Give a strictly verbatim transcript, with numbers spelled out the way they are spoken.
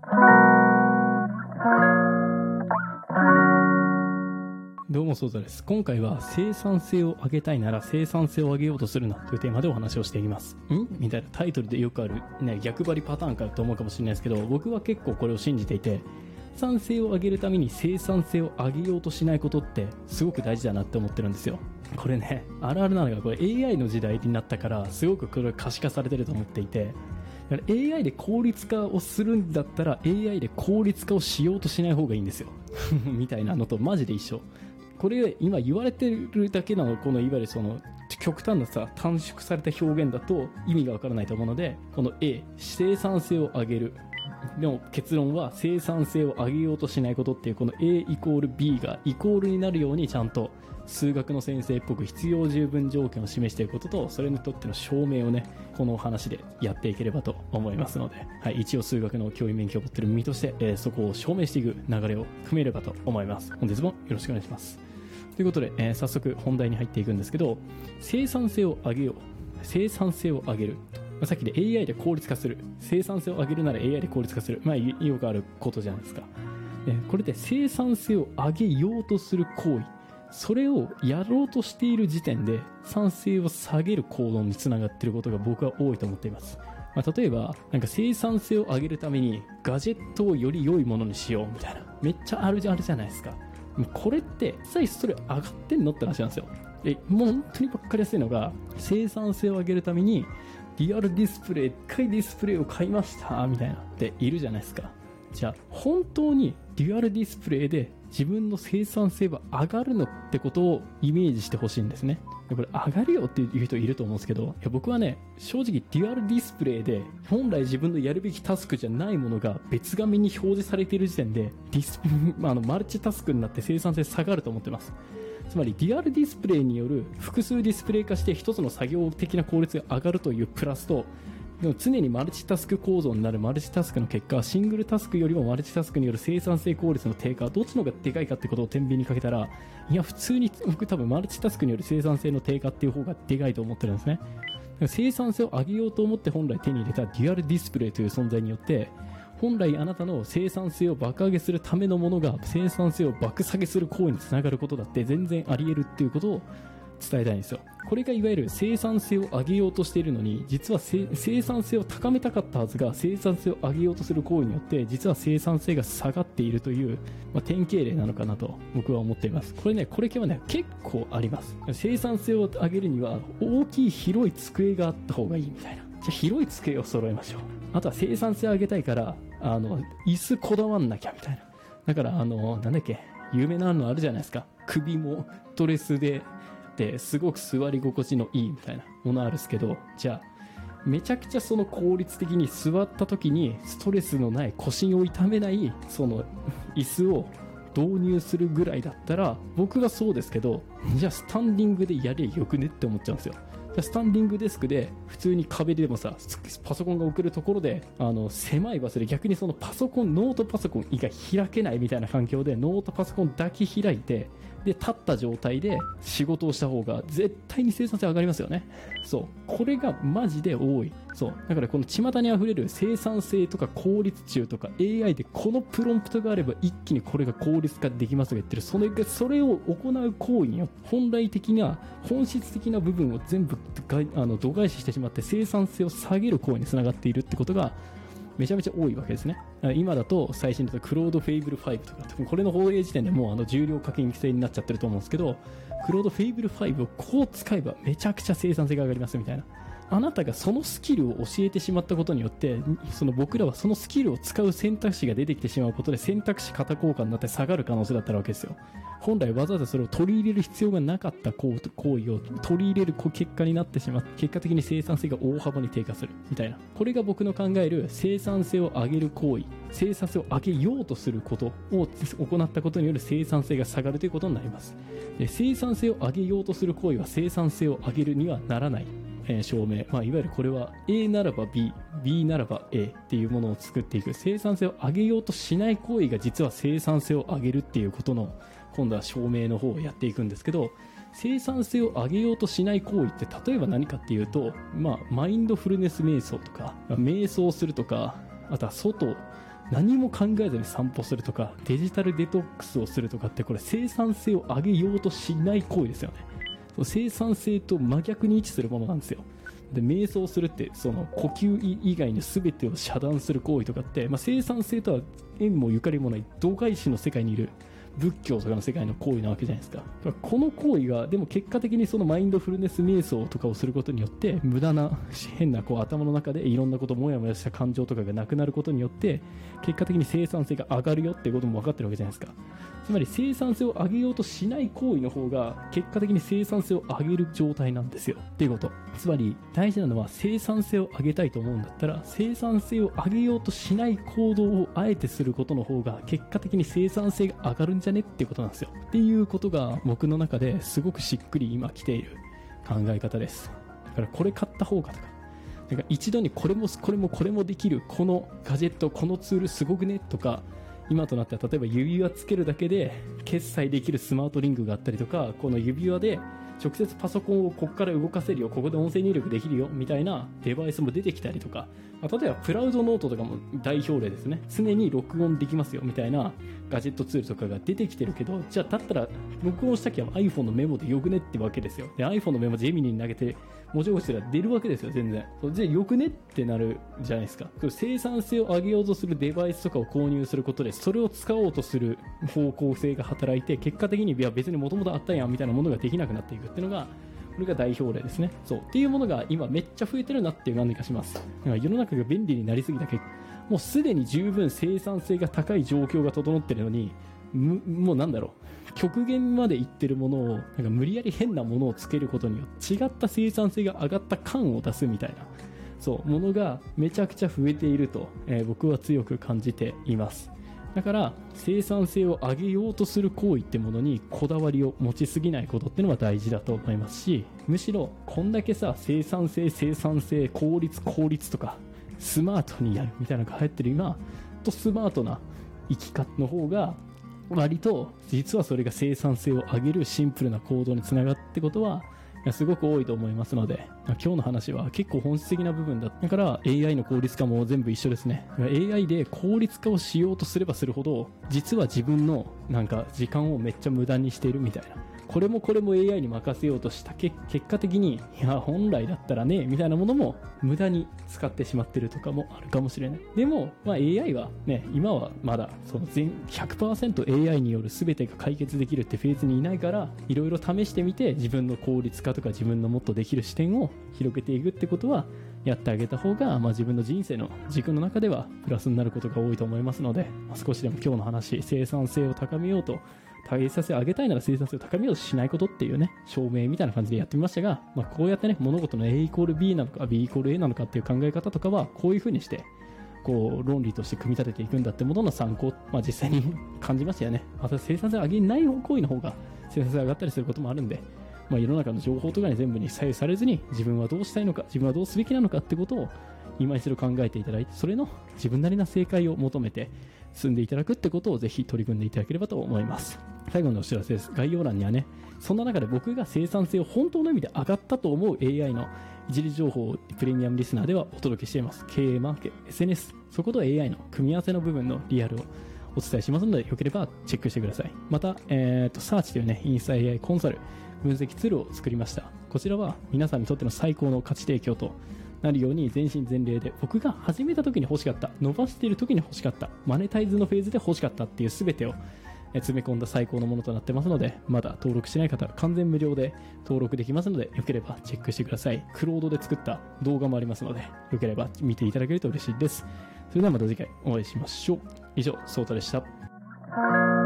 どうも、そうざです。今回は生産性を上げたいなら生産性を上げようとするなというテーマでお話をしていきます。んみたいなタイトルでよくある、ね、逆張りパターンかと思うかもしれないですけど、僕は結構これを信じていて、生産性を上げるために生産性を上げようとしないことってすごく大事だなって思ってるんですよ。これね、あるあるなのがこれ エーアイ の時代になったからすごくこれ可視化されてると思っていて、だから エーアイ で効率化をするんだったら エーアイ で効率化をしようとしない方がいいんですよみたいなのとマジで一緒。これ今言われてるだけのこのいわゆるその極端なさ短縮された表現だと意味がわからないと思うので、この A 生産性を上げるの結論は生産性を上げようとしないことっていう、この A イコール B がイコールになるようにちゃんと数学の先生っぽく必要十分条件を示していることと、それにとっての証明をねこのお話でやっていければと思いますので、はい、一応数学の教員免許を持っている身として、えー、そこを証明していく流れを組めればと思います。本日もよろしくお願いします。ということで、えー、早速本題に入っていくんですけど、生産性を上げよう、生産性を上げる、まあ、さっきで エーアイ で効率化する、生産性を上げるなら エーアイ で効率化する、まあよくあることじゃないですか。えー、これで生産性を上げようとする行為、それをやろうとしている時点で生産性を下げる行動につながっていることが僕は多いと思っています。まあ、例えばなんか生産性を上げるためにガジェットをより良いものにしようみたいな、めっちゃあるじゃあるじゃないですか。これって実際それ上がってんのって話なんですよ。えもう本当に分かりやすいのが、生産性を上げるためにリアルディスプレイ、でっかいディスプレイを買いましたみたいなっているじゃないですか。じゃあ本当にリアルディスプレイで自分の生産性は上がるのってことをイメージしてほしいんですね。これ上がるよっていう人いると思うんですけど、いや僕はね正直リアルディスプレイで本来自分のやるべきタスクじゃないものが別画面に表示されている時点でディスあのマルチタスクになって生産性下がると思ってます。つまりリアルディスプレイによる複数ディスプレイ化して一つの作業的な効率が上がるというプラスと、でも常にマルチタスク構造になるマルチタスクの結果、シングルタスクよりもマルチタスクによる生産性効率の低下、どっちの方がでかいかってことを天秤にかけたら、いや普通に僕多分マルチタスクによる生産性の低下っていう方がでかいと思ってるんですね。生産性を上げようと思って本来手に入れたデュアルディスプレイという存在によって、本来あなたの生産性を爆上げするためのものが生産性を爆下げする行為につながることだって全然あり得るっていうことを伝えたいんですよ。これがいわゆる生産性を上げようとしているのに、実は生産性を高めたかったはずが生産性を上げようとする行為によって実は生産性が下がっているという、まあ、典型例なのかなと僕は思っています。これね、これ系はね結構あります。生産性を上げるには大きい広い机があった方がいいみたいな。じゃあ広い机を揃えましょう。あとは生産性を上げたいからあの椅子こだわんなきゃみたいな。だからあのなんだっけ、有名なのあるじゃないですか。首もストレスですごく座り心地のいいみたいなものあるんですけど、じゃあめちゃくちゃその効率的に座った時にストレスのない腰を痛めないその椅子を導入するぐらいだったら、僕はそうですけど、じゃあスタンディングでやりゃよくねって思っちゃうんですよ。スタンディングデスクで普通に壁でもさパソコンが置けるところであの狭い場所で逆にそのパソコンノートパソコン以外開けないみたいな環境でノートパソコンだけ開いて、で立った状態で仕事をした方が絶対に生産性上がりますよね。そう、これがマジで多い。そうだからこの巷にあふれる生産性とか効率中とか エーアイ でこのプロンプトがあれば一気にこれが効率化できますとか言ってる、それがそれを行う行為によって本来的な本質的な部分を全部あの度外視してしまって生産性を下げる行為につながっているってことがめちゃめちゃ多いわけですね。今だと最新だとクロードフェイブルファイブとか、これの放映時点でもうあの重量課金規制になっちゃってると思うんですけど、クロードフェイブルファイブをこう使えばめちゃくちゃ生産性が上がりますみたいな。あなたがそのスキルを教えてしまったことによって、その僕らはそのスキルを使う選択肢が出てきてしまうことで選択肢型効果になって下がる可能性だったわけですよ。本来わざわざそれを取り入れる必要がなかった行為を取り入れる結果になってしまって、結果的に生産性が大幅に低下するみたいな。これが僕の考える生産性を上げる行為、生産性を上げようとすることを行ったことによる生産性が下がるということになります。で、生産性を上げようとする行為は生産性を上げるにはならない、えー、証明、まあ、いわゆるこれは A ならば B、B ならば A っていうものを作っていく。生産性を上げようとしない行為が実は生産性を上げるっていうことの今度は証明の方をやっていくんですけど、生産性を上げようとしない行為って例えば何かっていうと、まあ、マインドフルネス瞑想とか瞑想するとか、あとは外何も考えずに散歩するとかデジタルデトックスをするとかって、これ生産性を上げようとしない行為ですよね。生産性と真逆に位置するものなんですよ。で瞑想するってその呼吸以外の全てを遮断する行為とかって、まあ、生産性とは縁もゆかりもない度外視の世界にいる仏教とかの世界の行為なわけじゃないですか。だからこの行為がでも結果的にそのマインドフルネス瞑想とかをすることによって無駄な変なこう頭の中でいろんなこともやもやした感情とかがなくなることによって結果的に生産性が上がるよっていうことも分かってるわけじゃないですか。つまり生産性を上げようとしない行為の方が結果的に生産性を上げる状態なんですよっていうこと。つまり大事なのは生産性を上げたいと思うんだったら生産性を上げようとしない行動をあえてすることの方が結果的に生産性が上がるんじゃねっていうことなんですよ。っていうことが僕の中ですごくしっくり今来ている考え方です。だからこれ買った方がとかなんか一度にこれもこれもこれもできるこのガジェットこのツールすごくねとか、今となっては例えば指輪つけるだけで決済できるスマートリングがあったりとか、この指輪で直接パソコンをここから動かせるよ、ここで音声入力できるよみたいなデバイスも出てきたりとか、例えばクラウドノートとかも代表例ですね。常に録音できますよみたいなガジェットツールとかが出てきてるけど、じゃあだったら録音したきゃ iPhone のメモでよくねってわけですよ。で iPhone のメモジェミニに投げて文字起こしすれば出るわけですよ。全然じゃあよくねってなるじゃないですか。生産性を上げようとするデバイスとかを購入することでそれを使おうとする方向性が働いて、結果的にいや別にもともとあったやんみたいなものができなくなっていくっていうのが、これが代表例ですね。そうっていうものが今めっちゃ増えてるなっていう感じがします。だから世の中が便利になりすぎた結果、もうすでに十分生産性が高い状況が整ってるのに、もうなんだろう、極限までいってるものをなんか無理やり変なものをつけることによって違った生産性が上がった感を出すみたいな、そうものがめちゃくちゃ増えていると、えー、僕は強く感じています。だから生産性を上げようとする行為ってものにこだわりを持ちすぎないことってのは大事だと思いますし、むしろこんだけさ生産性生産性効率効率とかスマートにやるみたいなのが流行ってる今と、スマートな生き方の方が割と実はそれが生産性を上げるシンプルな行動につながってことはすごく多いと思いますので、今日の話は結構本質的な部分だだから エーアイ の効率化も全部一緒ですね。 エーアイ で効率化をしようとすればするほど実は自分のなんか時間をめっちゃ無駄にしているみたいな、これもこれも エーアイ に任せようとした結果的にいや本来だったらねみたいなものも無駄に使ってしまってるとかもあるかもしれない。でも、まあ、エーアイ はね今はまだその全 ひゃくパーセント エーアイ による全てが解決できるってフェーズにいないから、いろいろ試してみて自分の効率化とか自分のもっとできる視点を広げていくってことはやってあげた方が、まあ、自分の人生の軸の中ではプラスになることが多いと思いますので、まあ、少しでも今日の話生産性を高めようと生産性を上げたいなら生産性を高めようとしないことっていうね証明みたいな感じでやってみましたが、まあ、こうやってね物事の A イコール B なのか B イコール A なのかっていう考え方とかはこういう風にしてこう論理として組み立てていくんだってものの参考、まあ、実際に感じましたよね。また生産性を上げない行為の方が生産性が上がったりすることもあるんで、まあ、世の中の情報とかに全部に左右されずに自分はどうしたいのか自分はどうすべきなのかってことを今一度考えていただいて、それの自分なりな正解を求めて進んでいただくってことをぜひ取り組んでいただければと思います。最後のお知らせです。概要欄にはねそんな中で僕が生産性を本当の意味で上がったと思う エーアイ の一時情報をプレミアムリスナーではお届けしています。経営マーケ エスエヌエス そこと エーアイ の組み合わせの部分のリアルをお伝えしますので、よければチェックしてください。また、えー、とサーチというねインスタ エーアイ コンサル分析ツールを作りました。こちらは皆さんにとっての最高の価値提供となるように全身全霊で僕が始めた時に欲しかった、伸ばしている時に欲しかった、マネタイズのフェーズで欲しかったっていう全てを詰め込んだ最高のものとなってますので、まだ登録してない方は完全無料で登録できますので、よければチェックしてください。クロードで作った動画もありますので、よければ見ていただけると嬉しいです。それではまた次回お会いしましょう。以上、ソータでした。